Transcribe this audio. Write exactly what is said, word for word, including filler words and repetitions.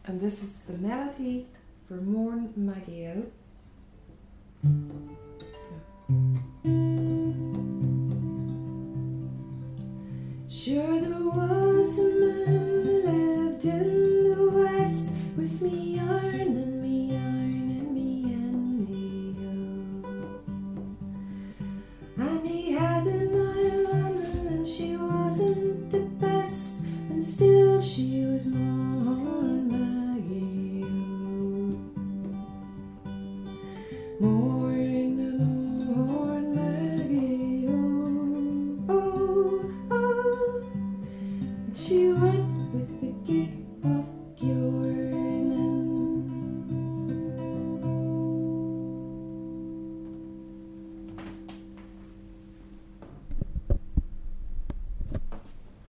And this is the melody for Morn Maggie O. Sure there was a man lived in the west with me yarn and me yarn and me and me and he had a nine woman and she wasn't the best and still she was Morn Maggie O. Morn, Morn Maggie O. Oh, oh. She went